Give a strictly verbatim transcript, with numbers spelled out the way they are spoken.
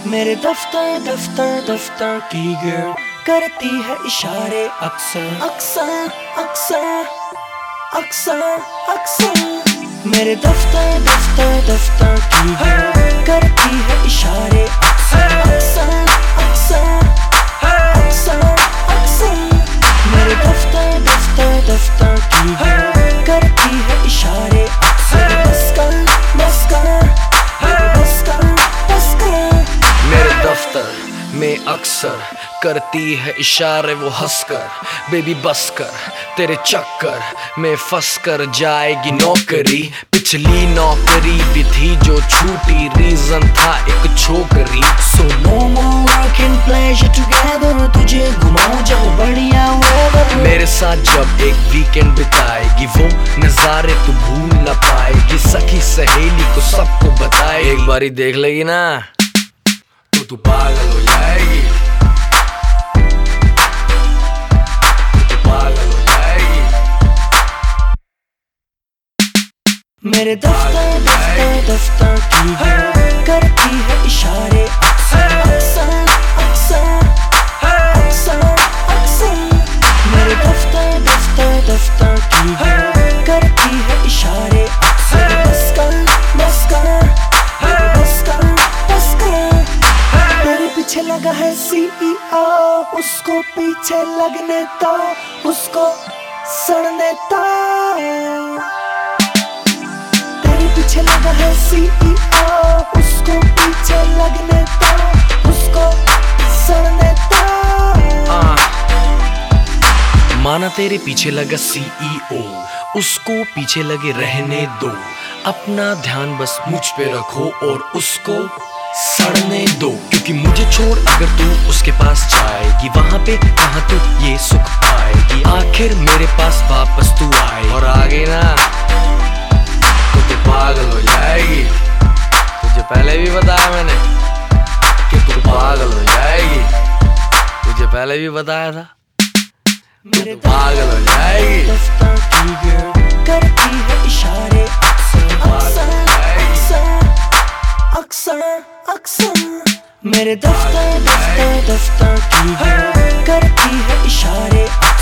मेरे दफ्तर दफ्तर दफ्तर की गर्ल करती है इशारे अक्सर अक्सर अक्सर अक्सर अक्सर। मेरे दफ्तर दफ्तर दफ्तर की गर्ल करती है इशारे अक्सर अक्सर अक्सर अक्सर अक्सर। मेरे दफ्तर दफ्तर दफ्तर की गर्ल करती है इशारे अक्सर बस कर बस कर बस कर बस कर। मेरे दफ्तर में अक्सर करती है इशारे वो हंसकर, बेबी बस कर तेरे चक्कर में फंस कर जाएगी नौकरी। पिछली नौकरी भी थी जो छूटी, रीजन था एक छोकरी। So no more work and pleasure together, तुझे घुमाऊं जब बढ़िया weather। मेरे साथ जब एक वीकेंड बिताएगी वो नजारे तू भूल न पाएगी। सखी सहेली को सबको बताए, एक बारी देख लेगी ना तो तू पागल हो जाएगी, तू पागल हो जाएगी। मेरे दफ्तर दफ्तर दफ्तर की गर्ल करती है इशारे अक्सर अक्सर अक्सर अक्सर अक्सर। मेरे दफ्तर दफ्तर दफ्तर की गर्ल करती है इशारे अक्सर बस कर बस कर बस कर बस कर। तेरे पीछे लगा है सीईओ, उसको पीछे लगने दो, उसको सड़ने दो। तेरे पीछे लगा है सीईओ, उसको पीछे लगने दो, उसको सड़ने दो। माना तेरे पीछे लगा सीईओ, उसको पीछे लगे रहने दो। अपना ध्यान बस मुझ पे रखो और उसको सड़ने दो। क्योंकि मुझे छोड़ अगर तू उसके पास जाएगी, वहां पे कहां तू ये सुख पाएगी। आखिर मेरे पास वापस तू आए और आ गई ना तो तू पागल हो जाएगी। तुझे पहले भी बताया मैंने कि तू पागल हो जाएगी, तुझे पहले भी बताया था मेरे तू पागल हो जाएगी। दफ्तर की गर्ल करती है इशारे अक्सर अक्सर अक्सर अक्सर अक्सर। मेरे दफ्तर दफ्तर दफ्तर की गर्ल करती है इशारे।